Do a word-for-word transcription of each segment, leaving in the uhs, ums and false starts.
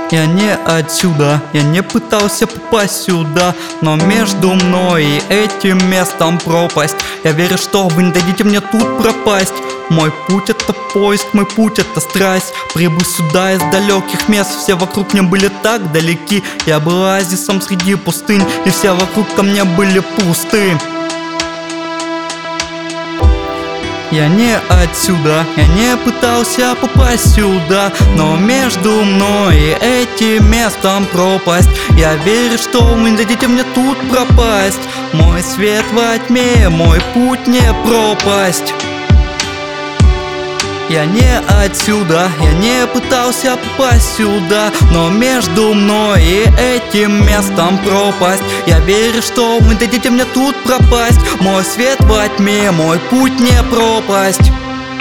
Я не отсюда, я не пытался попасть сюда, но между мной и этим местом пропасть. Я верю, что вы не дадите мне тут пропасть. Мой путь — это поиск, мой путь — это страсть. Прибыл сюда из далеких мест, все вокруг мне были так далеки. Я был оазисом среди пустынь, и все вокруг ко мне были пусты. Я не отсюда, я не пытался попасть сюда, но между мной и этим местом пропасть. Я верю, что вы не дадите мне тут пропасть. Мой свет во тьме, мой путь не пропасть. Я не отсюда, я не пытался попасть сюда, но между мной и этим местом пропасть. Я верю, что вы дадите мне тут пропасть. Мой свет во тьме, мой путь не пропасть.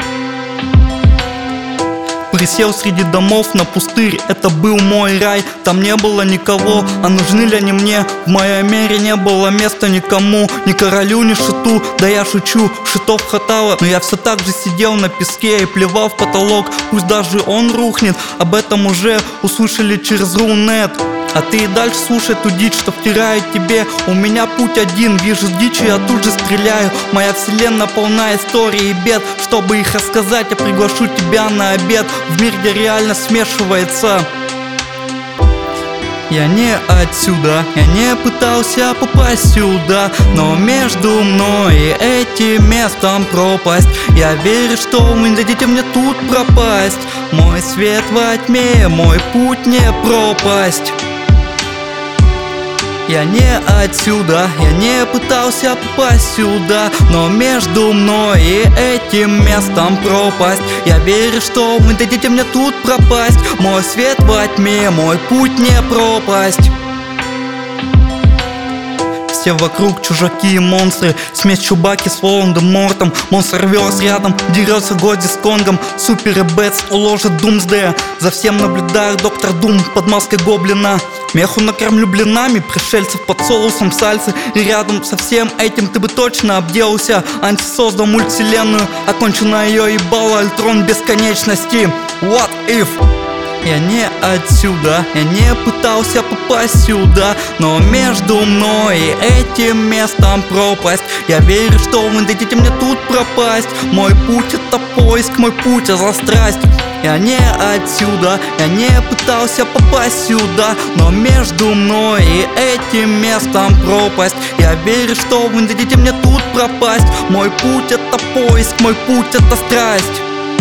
Присел среди домов на пустырь, это был мой рай. Там не было никого, а нужны ли они мне? В моей мере не было места никому, ни королю, ни шиту. Да я шучу, шитов хватало, но я все так же сидел на песке и плевал в потолок. Пусть даже он рухнет, об этом уже услышали через Рунет. А ты и дальше слушай ту дичь, что втирает тебе. У меня путь один, вижу дичь, и я тут же стреляю. Моя вселенная полна историй и бед. Чтобы их рассказать, я приглашу тебя на обед в мир, где реально смешивается. Я не отсюда, я не пытался попасть сюда, но между мной и этим местом пропасть. Я верю, что вы не дадите мне тут пропасть. Мой свет во тьме, мой путь не пропасть. Я не отсюда, я не пытался попасть сюда, но между мной и этим местом пропасть. Я верю, что вы дадите мне тут пропасть. Мой свет во тьме, мой путь не пропасть. Все вокруг чужаки и монстры, смесь Чубаки с Волан-де-Мортом. Монстр-верс рядом, дерется Годзи с Конгом. Супер и Бэтс уложит Думсдея. За всем наблюдает доктор Дум под маской гоблина. Меху накормлю блинами, пришельцев под соусом сальсы. И рядом со всем этим ты бы точно обделался. Анти создал мультивселенную, окончу на ее ебало Альтрон бесконечности. What if? Я не отсюда, я не пытался попасть сюда, но между мной и этим местом пропасть. Я верю, что вы дадите мне тут пропасть. Мой путь — это поиск, мой путь — это страсть. Я не отсюда, я не пытался попасть сюда, но между мной и этим местом пропасть. Я верю, что вы дадите мне тут пропасть. Мой путь — это поиск, мой путь — это страсть.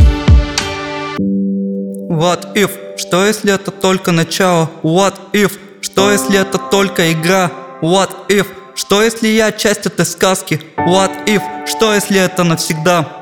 What if? Что если это только начало? What if? Что если это только игра? What if? Что если я часть этой сказки? What if? Что если это навсегда?